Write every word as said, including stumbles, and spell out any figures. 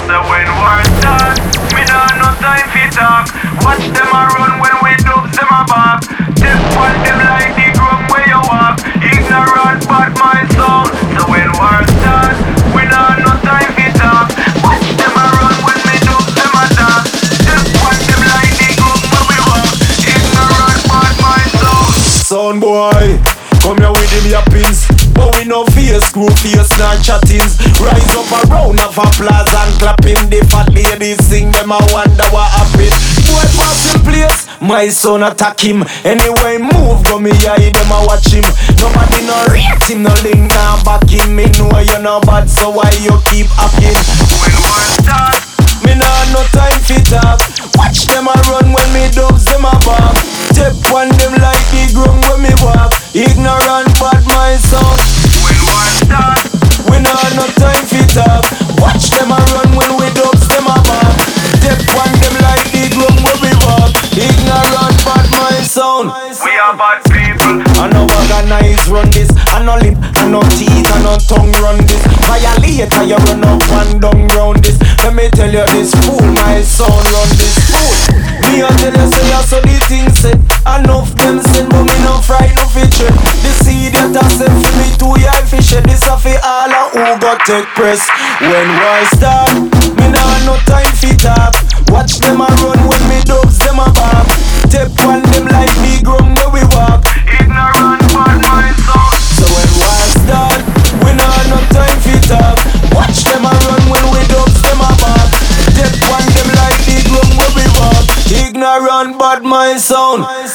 So when war start, me nah no time fi talk. Watch them a run when we dubs them a back. Step on them like the ground where you walk. Ignorant but my sound. So when war start, we nah no time fi talk. Watch them a run when we dubs them a talk. Step on them like the ground where we walk. Ignorant but my sound. Sound boy, come here with him your pins. But we no fear screw face nor chattings. Rise up a round of applause and clap him. The fat ladies sing them a wonder what happened. Boy pass him place, my son attack him. Anyway move go me eye them a watch him. Nobody no rate him, no link now back him. Me know you no bad so why you keep acting. When war start, me nah no time fi talk. Watch them a run when me dubs them a bark. Step on them like the ground when me walk. Ignorant bad my son. when war start, We nah no time fi talk. Watch them a run when we dubs them a bark. Step on them like the ground when we walk. Ignorant bad my son. we are bad people. I no organize run this. I no lip, I no teeth, I no tongue run this. Violator you run up and down round this. Let me tell you this fool, my son run this fool. Me a tell you say I saw the thing said. Enough them said but me no fright no feature. The seed that I sent for me too high fish. This a fi all a who got take press. When war start, me nah no time fi talk. Watch them a run when me dubs them a bark. Step on them like the ground where we walk. Ignorant but my sound. So when war start, we nah no time fi talk. Watch them a run when we dubs them a bark. Step on them like the ground where we walk. Ignorant but my sound.